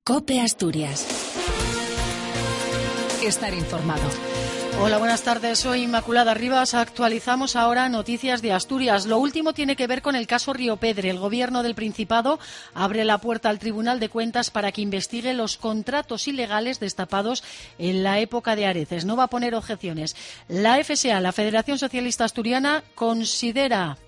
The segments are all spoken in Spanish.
COPE Asturias. Estar informado. Hola, buenas tardes. Soy Inmaculada Rivas. Actualizamos ahora noticias de Asturias. Lo último tiene que ver con el caso Riopedre. El Gobierno del Principado abre la puerta al Tribunal de Cuentas para que investigue los contratos ilegales destapados en la época de Areces. No va a poner objeciones. La FSA, la Federación Socialista Asturiana, considera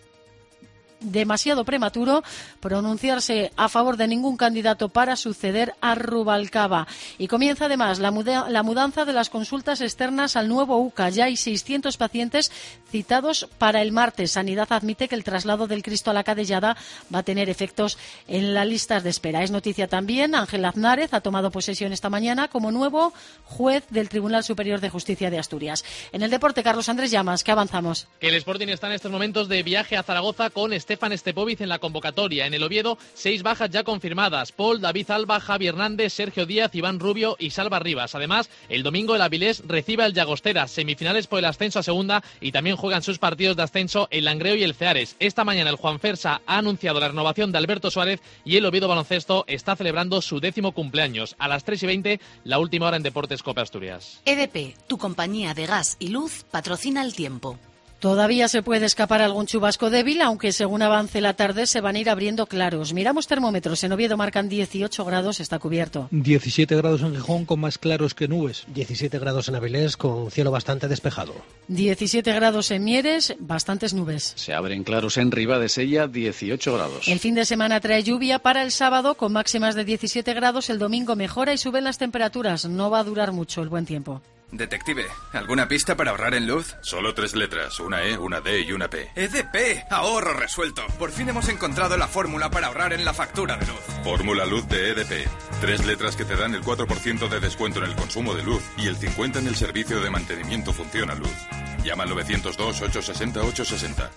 demasiado prematuro pronunciarse a favor de ningún candidato para suceder a Rubalcaba. Y comienza además la mudanza de las consultas externas al nuevo UCA. Ya hay 600 pacientes citados para el martes. Sanidad admite que el traslado del Cristo a la Cadellada va a tener efectos en las listas de espera. Es noticia también, Ángel Aznárez ha tomado posesión esta mañana como nuevo juez del Tribunal Superior de Justicia de Asturias. En el deporte, Carlos Andrés Llamas, ¿qué avanzamos? El Sporting está en estos momentos de viaje a Zaragoza con Stefan Stepovic en la convocatoria. En el Oviedo, 6 bajas ya confirmadas: Paul, David Alba, Javi Hernández, Sergio Díaz, Iván Rubio y Salva Rivas. Además, el domingo el Avilés recibe al Llagostera, semifinales por el ascenso a segunda, y también juegan sus partidos de ascenso el Langreo y el Ceares. Esta mañana el Juanfersa ha anunciado la renovación de Alberto Suárez y el Oviedo Baloncesto está celebrando su 10º cumpleaños. A las 3:20, la última hora en Deportes COPE Asturias. EDP, tu compañía de gas y luz, patrocina el tiempo. Todavía se puede escapar algún chubasco débil, aunque según avance la tarde se van a ir abriendo claros. Miramos termómetros. En Oviedo marcan 18 grados, está cubierto. 17 grados en Gijón con más claros que nubes. 17 grados en Avilés con cielo bastante despejado. 17 grados en Mieres, bastantes nubes. Se abren claros en Ribadesella, 18 grados. El fin de semana trae lluvia para el sábado con máximas de 17 grados. El domingo mejora y suben las temperaturas. No va a durar mucho el buen tiempo. Detective, ¿alguna pista para ahorrar en luz? Solo 3 letras, una E, una D y una P. EDP, ahorro resuelto. Por fin hemos encontrado la fórmula para ahorrar en la factura de luz. Fórmula Luz de EDP. 3 letras que te dan el 4% de descuento en el consumo de luz y el 50% en el servicio de mantenimiento Funciona Luz. Llama al 902-860-860.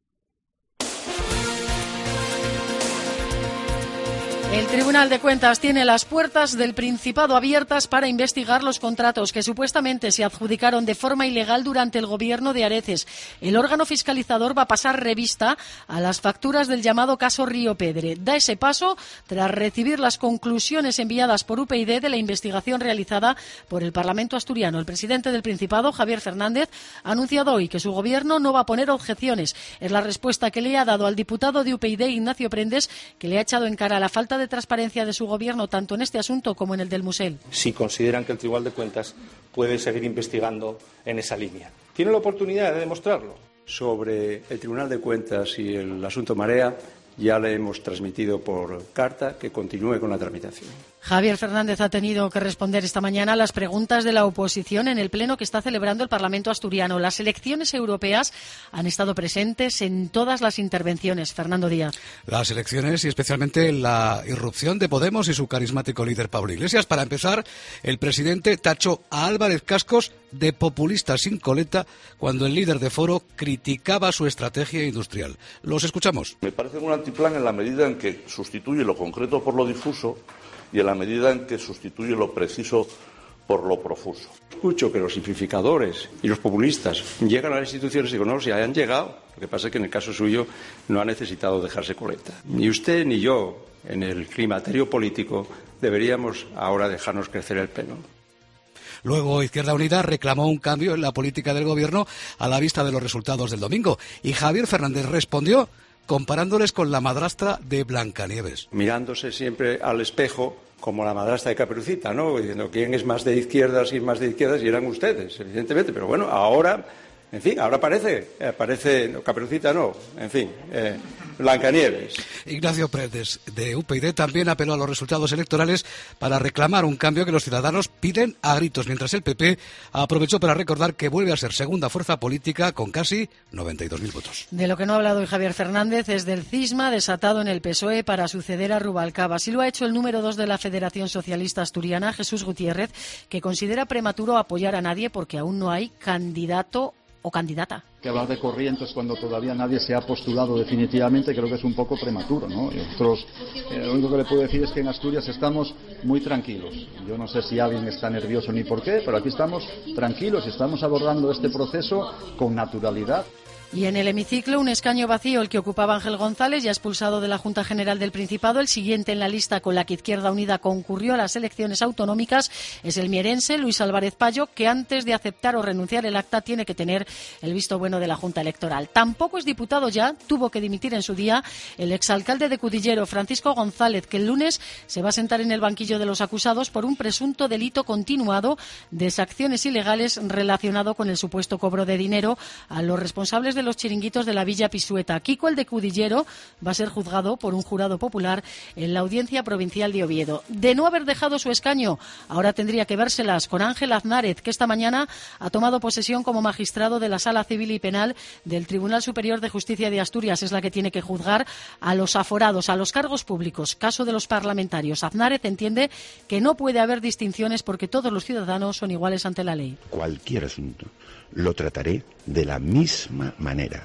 El Tribunal de Cuentas tiene las puertas del Principado abiertas para investigar los contratos que supuestamente se adjudicaron de forma ilegal durante el gobierno de Areces. El órgano fiscalizador va a pasar revista a las facturas del llamado caso Riopedre. Da ese paso tras recibir las conclusiones enviadas por UPyD de la investigación realizada por el Parlamento asturiano. El presidente del Principado, Javier Fernández, ha anunciado hoy que su gobierno no va a poner objeciones. Es la respuesta que le ha dado al diputado de UPyD, Ignacio Prendes, que le ha echado en cara la falta de transparencia de su gobierno tanto en este asunto como en el del Musel. Si consideran que el Tribunal de Cuentas puede seguir investigando en esa línea. Tiene la oportunidad de demostrarlo. Sobre el Tribunal de Cuentas y el asunto Marea, ya le hemos transmitido por carta que continúe con la tramitación. Javier Fernández ha tenido que responder esta mañana a las preguntas de la oposición en el pleno que está celebrando el Parlamento asturiano. Las elecciones europeas han estado presentes en todas las intervenciones. Fernando Díaz. Las elecciones y especialmente la irrupción de Podemos y su carismático líder Pablo Iglesias. Para empezar, el presidente tachó a Álvarez Cascos de populista sin coleta cuando el líder de Foro criticaba su estrategia industrial. Los escuchamos. Me parece un antiplan en la medida en que sustituye lo concreto por lo difuso y en la medida en que sustituye lo preciso por lo profuso. Escucho que los simplificadores y los populistas llegan a las instituciones y digo, no, si hayan llegado. Lo que pasa es que en el caso suyo no ha necesitado dejarse coleta. Ni usted ni yo, en el climaterio político, deberíamos ahora dejarnos crecer el pelo. Luego, Izquierda Unida reclamó un cambio en la política del gobierno a la vista de los resultados del domingo. Y Javier Fernández respondió comparándoles con la madrastra de Blancanieves. Mirándose siempre al espejo como la madrastra de Caperucita, ¿no? Diciendo quién es más de izquierdas y más de izquierdas, y eran ustedes, evidentemente. Pero bueno, ahora, en fin, ahora aparece no, Caperucita no, en fin, Blancanieves. Ignacio Prendes, de UPyD, también apeló a los resultados electorales para reclamar un cambio que los ciudadanos piden a gritos, mientras el PP aprovechó para recordar que vuelve a ser segunda fuerza política con casi 92.000 votos. De lo que no ha hablado hoy Javier Fernández es del cisma desatado en el PSOE para suceder a Rubalcaba. Así lo ha hecho el número 2 de la Federación Socialista Asturiana, Jesús Gutiérrez, que considera prematuro apoyar a nadie porque aún no hay candidato o candidata. Que hablar de corrientes cuando todavía nadie se ha postulado definitivamente creo que es un poco prematuro, ¿no? Nosotros, lo único que le puedo decir es que en Asturias estamos muy tranquilos. Yo no sé si alguien está nervioso ni por qué, pero aquí estamos tranquilos y estamos abordando este proceso con naturalidad. Y en el hemiciclo, un escaño vacío, el que ocupaba Ángel González, ya expulsado de la Junta General del Principado. El siguiente en la lista con la que Izquierda Unida concurrió a las elecciones autonómicas es el mierense Luis Álvarez Payo, que antes de aceptar o renunciar el acta tiene que tener el visto bueno de la Junta Electoral. Tampoco es diputado ya, tuvo que dimitir en su día el exalcalde de Cudillero, Francisco González, que el lunes se va a sentar en el banquillo de los acusados por un presunto delito continuado de exacciones ilegales relacionado con el supuesto cobro de dinero a los responsables de los chiringuitos de la Villa Pisueta. Kiko, el de Cudillero, va a ser juzgado por un jurado popular en la Audiencia Provincial de Oviedo. De no haber dejado su escaño, ahora tendría que vérselas con Ángel Aznárez, que esta mañana ha tomado posesión como magistrado de la Sala Civil y Penal del Tribunal Superior de Justicia de Asturias. Es la que tiene que juzgar a los aforados, a los cargos públicos. Caso de los parlamentarios. Aznárez entiende que no puede haber distinciones porque todos los ciudadanos son iguales ante la ley. Cualquier asunto lo trataré de la misma manera,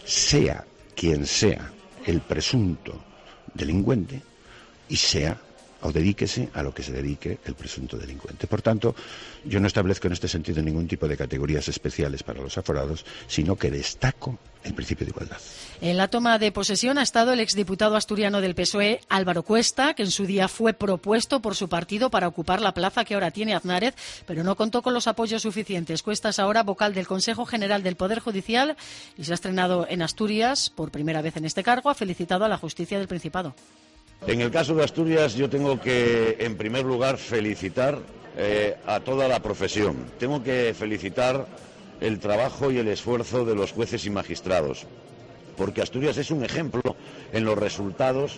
sea quien sea el presunto delincuente y sea o dedíquese a lo que se dedique el presunto delincuente. Por tanto, yo no establezco en este sentido ningún tipo de categorías especiales para los aforados, sino que destaco el principio de igualdad. En la toma de posesión ha estado el exdiputado asturiano del PSOE, Álvaro Cuesta, que en su día fue propuesto por su partido para ocupar la plaza que ahora tiene Aznárez, pero no contó con los apoyos suficientes. Cuesta es ahora vocal del Consejo General del Poder Judicial y se ha estrenado en Asturias por primera vez en este cargo. Ha felicitado a la justicia del Principado. En el caso de Asturias yo tengo que, en primer lugar, felicitar a toda la profesión. Tengo que felicitar el trabajo y el esfuerzo de los jueces y magistrados, porque Asturias es un ejemplo en los resultados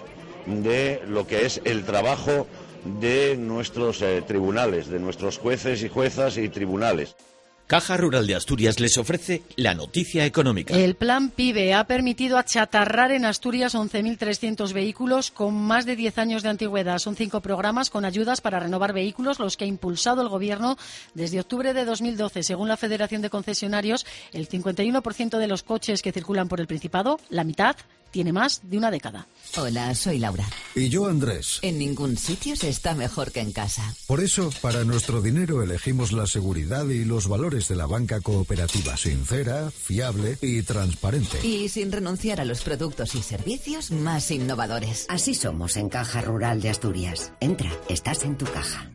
de lo que es el trabajo de nuestros tribunales, de nuestros jueces y juezas y tribunales. Caja Rural de Asturias les ofrece la noticia económica. El plan PIBE ha permitido achatarrar en Asturias 11.300 vehículos con más de 10 años de antigüedad. Son 5 programas con ayudas para renovar vehículos, los que ha impulsado el Gobierno desde octubre de 2012. Según la Federación de Concesionarios, el 51% de los coches que circulan por el Principado, la mitad, tiene más de una década. Hola, soy Laura. Y yo, Andrés. En ningún sitio se está mejor que en casa. Por eso, para nuestro dinero elegimos la seguridad y los valores de la banca cooperativa. Sincera, fiable y transparente. Y sin renunciar a los productos y servicios más innovadores. Así somos en Caja Rural de Asturias. Entra, estás en tu caja.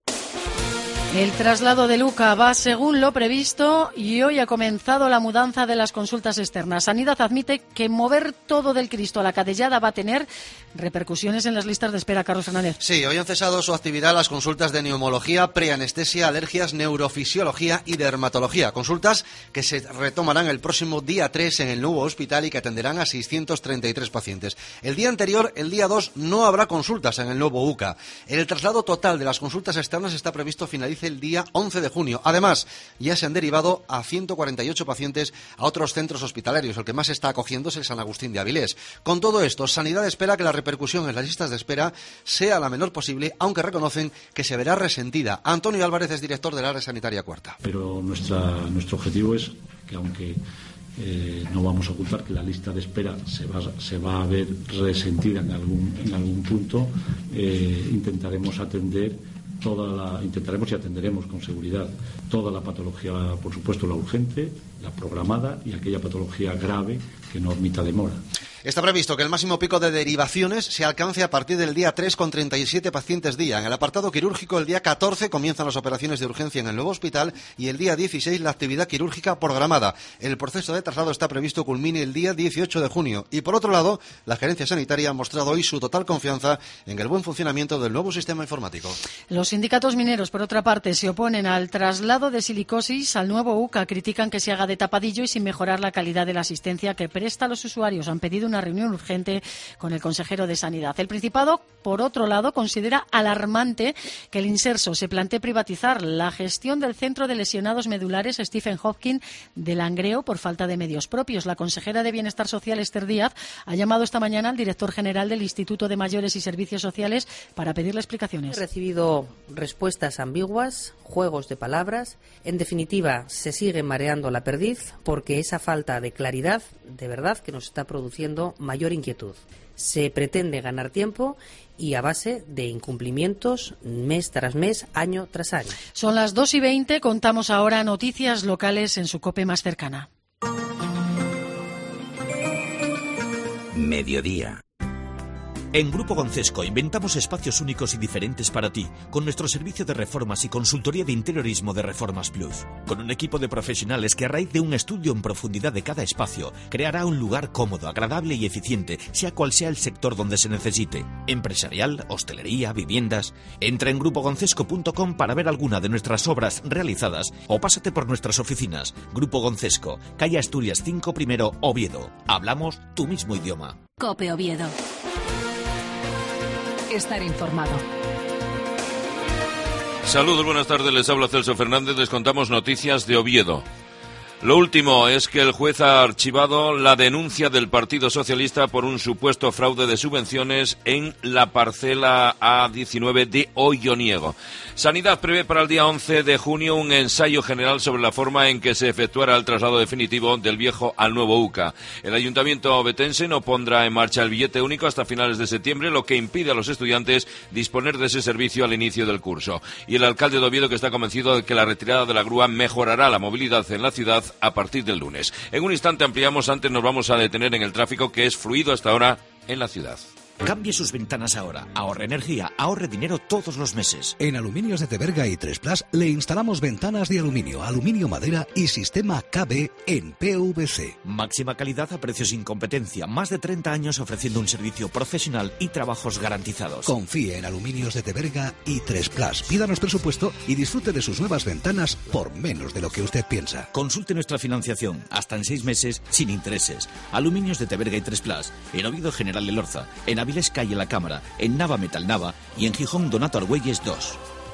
El traslado de Luca va según lo previsto y hoy ha comenzado la mudanza de las consultas externas. Sanidad admite que mover todo del Cristo a la Cadellada va a tener repercusiones en las listas de espera. Carlos Fernández. Sí, hoy han cesado su actividad las consultas de neumología, preanestesia, alergias, neurofisiología y dermatología. Consultas que se retomarán el próximo día 3 en el nuevo hospital y que atenderán a 633 pacientes. El día anterior, el día 2, no habrá consultas en el nuevo UCA. El traslado total de las consultas externas está previsto finalizar el día 11 de junio. Además, ya se han derivado a 148 pacientes a otros centros hospitalarios. El que más está acogiendo es el San Agustín de Avilés. Con todo esto, Sanidad espera que la repercusión en las listas de espera sea la menor posible, aunque reconocen que se verá resentida. Antonio Álvarez es director del área sanitaria cuarta. Pero nuestro objetivo es que, aunque no vamos a ocultar que la lista de espera se va a ver resentida en algún punto, intentaremos y atenderemos con seguridad toda la patología, por supuesto la urgente, la programada y aquella patología grave que no admita demora. Está previsto que el máximo pico de derivaciones se alcance a partir del día 3 con 37 pacientes día. En el apartado quirúrgico, el día 14 comienzan las operaciones de urgencia en el nuevo hospital y el día 16 la actividad quirúrgica programada. El proceso de traslado está previsto culmine el día 18 de junio. Y por otro lado, la gerencia sanitaria ha mostrado hoy su total confianza en el buen funcionamiento del nuevo sistema informático. Los sindicatos mineros, por otra parte, se oponen al traslado de silicosis al nuevo UCA. Critican que se haga de tapadillo y sin mejorar la calidad de la asistencia que presta a los usuarios. Han pedido una reunión urgente con el consejero de Sanidad. El Principado, por otro lado, considera alarmante que el Inserso se plantee privatizar la gestión del Centro de Lesionados Medulares Stephen Hopkins de Langreo por falta de medios propios. La consejera de Bienestar Social, Esther Díaz, ha llamado esta mañana al director general del Instituto de Mayores y Servicios Sociales para pedirle explicaciones. He recibido respuestas ambiguas, juegos de palabras. En definitiva, se sigue mareando la perdiz porque esa falta de claridad, de verdad, que nos está produciendo mayor inquietud. Se pretende ganar tiempo y a base de incumplimientos mes tras mes, año tras año. Son las 2:20, contamos ahora noticias locales en su COPE más cercana. mediodía. En Grupo Concesco inventamos espacios únicos y diferentes para ti, con nuestro servicio de reformas y consultoría de interiorismo de Reformas Plus. Con un equipo de profesionales que a raíz de un estudio en profundidad de cada espacio, creará un lugar cómodo, agradable y eficiente, sea cual sea el sector donde se necesite. Empresarial, hostelería, viviendas. Entra en grupoconcesco.com para ver alguna de nuestras obras realizadas o pásate por nuestras oficinas. Grupo Concesco, calle Asturias 5 primero, Oviedo. Hablamos tu mismo idioma. COPE Oviedo. Estar informado. Saludos, buenas tardes, les habla Celso Fernández, les contamos noticias de Oviedo. Lo último es que el juez ha archivado la denuncia del Partido Socialista por un supuesto fraude de subvenciones en la parcela A19 de Olloniego. Sanidad prevé para el día 11 de junio un ensayo general sobre la forma en que se efectuará el traslado definitivo del viejo al nuevo UCA. El Ayuntamiento ovetense no pondrá en marcha el billete único hasta finales de septiembre, lo que impide a los estudiantes disponer de ese servicio al inicio del curso. Y el alcalde de Oviedo, que está convencido de que la retirada de la grúa mejorará la movilidad en la ciudad a partir del lunes. En un instante ampliamos, antes nos vamos a detener en el tráfico que es fluido hasta ahora en la ciudad. Cambie sus ventanas ahora. Ahorre energía, ahorre dinero todos los meses. En Aluminios de Teberga y 3Plus le instalamos ventanas de aluminio, aluminio madera y sistema KB en PVC. Máxima calidad a precios sin competencia. Más de 30 años ofreciendo un servicio profesional y trabajos garantizados. Confíe en Aluminios de Teberga y 3Plus. Pídanos presupuesto y disfrute de sus nuevas ventanas por menos de lo que usted piensa. Consulte nuestra financiación hasta en 6 meses sin intereses. Aluminios de Teberga y 3Plus. En Oviedo, General Elorza. En Avilés, calle La Cámara, en Nava Metal Nava y en Gijón Donato Argüelles 2.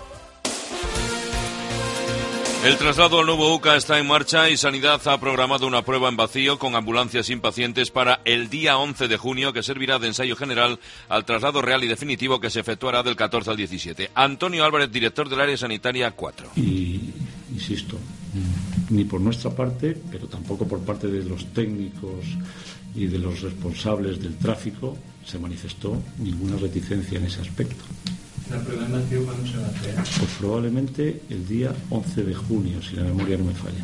El traslado al nuevo UCA está en marcha y Sanidad ha programado una prueba en vacío con ambulancias sin pacientes para el día 11 de junio, que servirá de ensayo general al traslado real y definitivo que se efectuará del 14 al 17. Antonio Álvarez, director del área sanitaria 4. Y insisto, ni por nuestra parte, pero tampoco por parte de los técnicos y de los responsables del tráfico se manifestó ninguna reticencia en ese aspecto. ¿La prueba en vacío cuándo se va a hacer? Pues probablemente el día 11 de junio, si la memoria no me falla.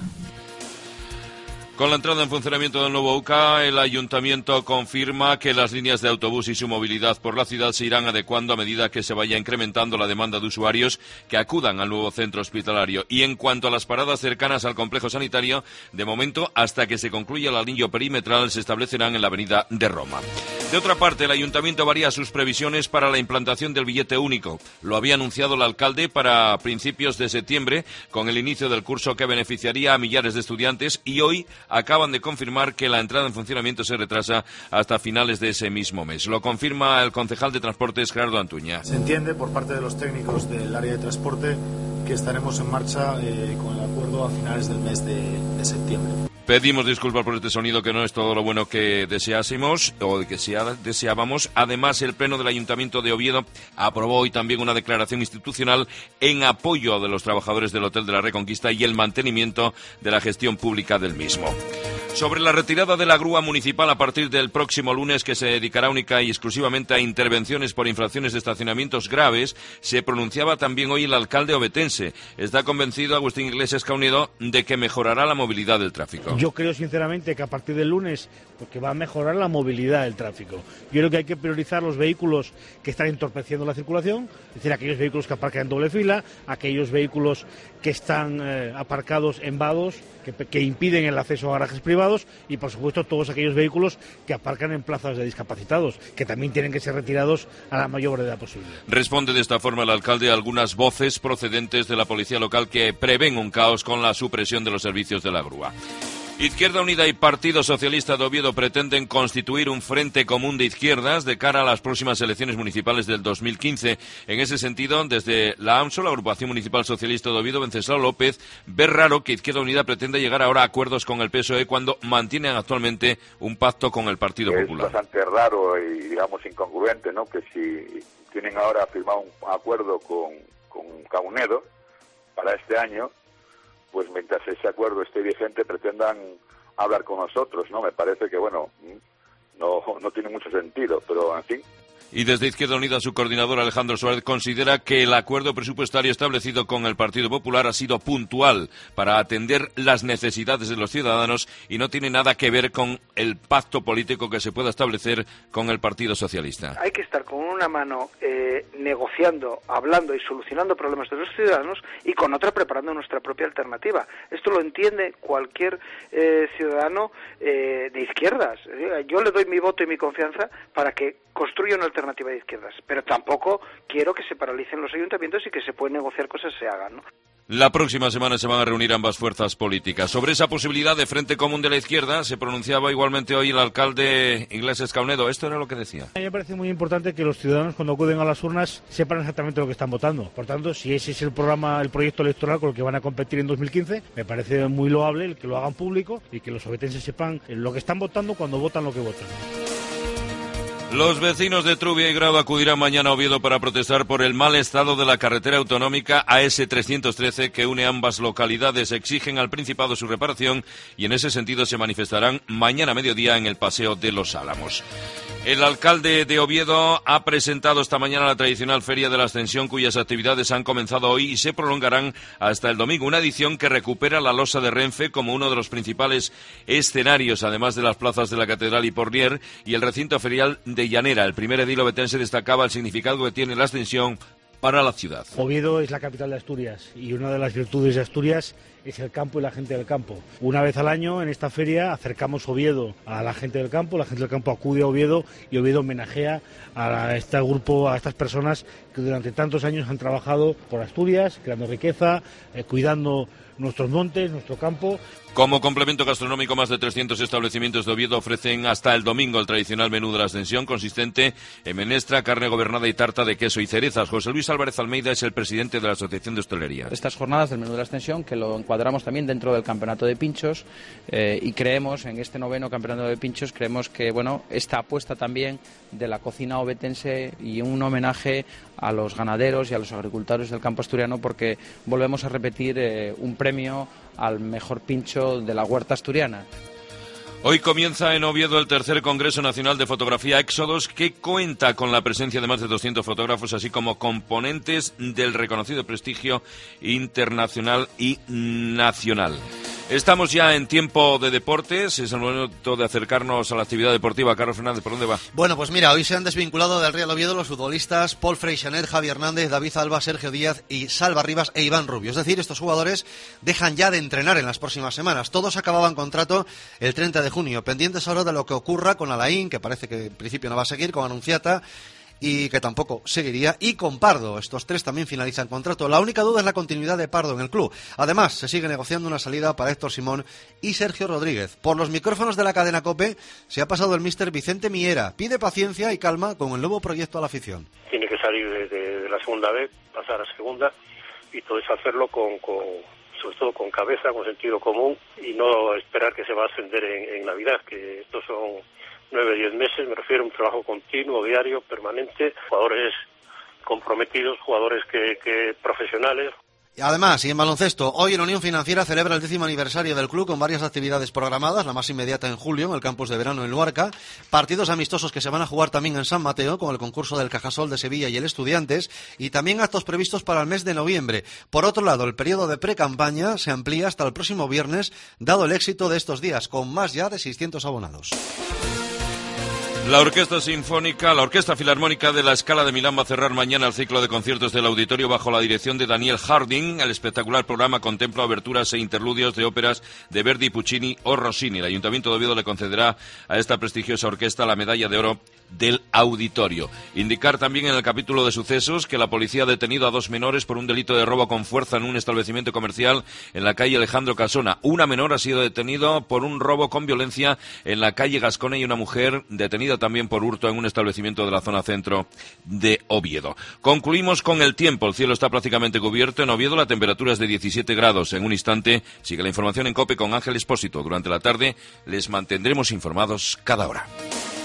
Con la entrada en funcionamiento del nuevo UCA, el Ayuntamiento confirma que las líneas de autobús y su movilidad por la ciudad se irán adecuando a medida que se vaya incrementando la demanda de usuarios que acudan al nuevo centro hospitalario. Y en cuanto a las paradas cercanas al complejo sanitario, de momento, hasta que se concluya el anillo perimetral, se establecerán en la avenida de Roma. De otra parte, el Ayuntamiento varía sus previsiones para la implantación del billete único. Lo había anunciado el alcalde para principios de septiembre, con el inicio del curso que beneficiaría a millares de estudiantes, y hoy acaban de confirmar que la entrada en funcionamiento se retrasa hasta finales de ese mismo mes. Lo confirma el concejal de Transportes, Gerardo Antuña. Se entiende por parte de los técnicos del área de transporte que estaremos en marcha con el acuerdo a finales del mes de septiembre. Pedimos disculpas por este sonido, que no es todo lo bueno que deseásemos o que deseábamos. Además, el Pleno del Ayuntamiento de Oviedo aprobó hoy también una declaración institucional en apoyo de los trabajadores del Hotel de la Reconquista y el mantenimiento de la gestión pública del mismo. Sobre la retirada de la grúa municipal a partir del próximo lunes, que se dedicará única y exclusivamente a intervenciones por infracciones de estacionamientos graves, se pronunciaba también hoy el alcalde ovetense. Está convencido Agustín Iglesias Caunedo de que mejorará la movilidad del tráfico. Yo creo sinceramente que a partir del lunes, porque va a mejorar la movilidad del tráfico. Yo creo que hay que priorizar los vehículos que están entorpeciendo la circulación, es decir, aquellos vehículos que aparcan en doble fila, aquellos vehículos que están aparcados en vados, que impiden el acceso a garajes privados, y por supuesto todos aquellos vehículos que aparcan en plazas de discapacitados, que también tienen que ser retirados a la mayor brevedad posible. Responde de esta forma el alcalde a algunas voces procedentes de la policía local que prevén un caos con la supresión de los servicios de la grúa. Izquierda Unida y Partido Socialista de Oviedo pretenden constituir un frente común de izquierdas de cara a las próximas elecciones municipales del 2015. En ese sentido, desde la AMSO, la Agrupación Municipal Socialista de Oviedo, Venceslao López, ve raro que Izquierda Unida pretenda llegar ahora a acuerdos con el PSOE cuando mantienen actualmente un pacto con el Partido Popular. Es bastante raro y, digamos, incongruente, ¿no?, que si tienen ahora firmado un acuerdo con Caunedo para este año, pues mientras ese acuerdo esté vigente pretendan hablar con nosotros, ¿no? Me parece que, bueno, no tiene mucho sentido, pero en fin. Y desde Izquierda Unida, su coordinador Alejandro Suárez considera que el acuerdo presupuestario establecido con el Partido Popular ha sido puntual para atender las necesidades de los ciudadanos y no tiene nada que ver con el pacto político que se pueda establecer con el Partido Socialista. Hay que estar con una mano negociando, hablando y solucionando problemas de los ciudadanos y con otra preparando nuestra propia alternativa. Esto lo entiende cualquier ciudadano de izquierdas. Yo le doy mi voto y mi confianza para que construya una alternativa de izquierdas, pero tampoco quiero que se paralicen los ayuntamientos y que se pueden negociar cosas se hagan, ¿no? La próxima semana se van a reunir ambas fuerzas políticas. Sobre esa posibilidad de Frente Común de la Izquierda se pronunciaba igualmente hoy el alcalde Iglesias Caunedo. Esto era lo que decía. A mí me parece muy importante que los ciudadanos cuando acuden a las urnas sepan exactamente lo que están votando. Por tanto, si ese es el programa, el proyecto electoral con el que van a competir en 2015, me parece muy loable el que lo hagan público y que los obetenses sepan lo que están votando cuando votan lo que votan. Los vecinos de Trubia y Grado acudirán mañana a Oviedo para protestar por el mal estado de la carretera autonómica AS313 que une ambas localidades. Exigen al Principado su reparación y en ese sentido se manifestarán mañana a mediodía en el Paseo de los Álamos. El alcalde de Oviedo ha presentado esta mañana la tradicional Feria de la Ascensión, cuyas actividades han comenzado hoy y se prolongarán hasta el domingo. Una edición que recupera la losa de Renfe como uno de los principales escenarios, además de las plazas de la Catedral y Porlier y el recinto ferial de Llanera. El primer edil ovetense destacaba el significado que tiene la Ascensión para la ciudad. Oviedo es la capital de Asturias y una de las virtudes de Asturias es el campo y la gente del campo. Una vez al año en esta feria acercamos Oviedo a la gente del campo, la gente del campo acude a Oviedo y Oviedo homenajea a este grupo, a estas personas que durante tantos años han trabajado por Asturias, creando riqueza, cuidando nuestros montes, nuestro campo. Como complemento gastronómico, más de 300 establecimientos de Oviedo ofrecen hasta el domingo el tradicional menú de la Ascensión, consistente en menestra, carne gobernada y tarta de queso y cerezas. José Luis Álvarez Almeida es el presidente de la Asociación de Hostelería. Estas jornadas del menú de la Ascensión, que lo encuadramos también dentro del Campeonato de Pinchos, y creemos, en este 9º Campeonato de Pinchos, creemos que esta apuesta también de la cocina ovetense y un homenaje a los ganaderos y a los agricultores del campo asturiano, porque volvemos a repetir un premio al mejor pincho de la huerta asturiana. Hoy comienza en Oviedo el tercer Congreso Nacional de Fotografía Éxodos, que cuenta con la presencia de más de 200 fotógrafos, así como componentes del reconocido prestigio internacional y nacional. Estamos ya en tiempo de deportes, es el momento de acercarnos a la actividad deportiva. Carlos Fernández, ¿por dónde va? Bueno, pues mira, hoy se han desvinculado del Real Oviedo los futbolistas Paul Freixanet, Javi Hernández, David Alba, Sergio Díaz y Salva Rivas e Iván Rubio. Es decir, estos jugadores dejan ya de entrenar en las próximas semanas. Todos acababan contrato el 30 de junio, pendientes ahora de lo que ocurra con Alain, que parece que en principio no va a seguir, con Anunciata, y que tampoco seguiría, y con Pardo. Estos tres también finalizan contrato. La única duda es la continuidad de Pardo en el club. Además, se sigue negociando una salida para Héctor Simón y Sergio Rodríguez. Por los micrófonos de la cadena COPE se ha pasado el míster Vicente Miera. Pide paciencia y calma con el nuevo proyecto a la afición. Tiene que salir de la segunda B, pasar a segunda, y todo eso hacerlo sobre todo con cabeza, con sentido común, y no esperar que se va a ascender en Navidad, que estos son 9, 10 meses, me refiero a un trabajo continuo, diario, permanente, jugadores comprometidos, jugadores que profesionales. Además, y en baloncesto, hoy la Unión Financiera celebra el 10º aniversario del club con varias actividades programadas, la más inmediata en julio en el campus de verano en Luarca, partidos amistosos que se van a jugar también en San Mateo con el concurso del Cajasol de Sevilla y el Estudiantes, y también actos previstos para el mes de noviembre. Por otro lado, el periodo de pre-campaña se amplía hasta el próximo viernes, dado el éxito de estos días, con más ya de 600 abonados. La Orquesta Filarmónica de la Scala de Milán va a cerrar mañana el ciclo de conciertos del auditorio bajo la dirección de Daniel Harding. El espectacular programa contempla aberturas e interludios de óperas de Verdi, Puccini o Rossini. El Ayuntamiento de Oviedo le concederá a esta prestigiosa orquesta la medalla de oro del auditorio. Indicar también en el capítulo de sucesos que la policía ha detenido a 2 menores por un delito de robo con fuerza en un establecimiento comercial en la calle Alejandro Casona. Una menor ha sido detenida por un robo con violencia en la calle Gascona y una mujer detenida también por hurto en un establecimiento de la zona centro de Oviedo. Concluimos con el tiempo. El cielo está prácticamente cubierto en Oviedo, la temperatura es de 17 grados. En un instante sigue la información en COPE con Ángel Expósito. Durante la tarde les mantendremos informados cada hora.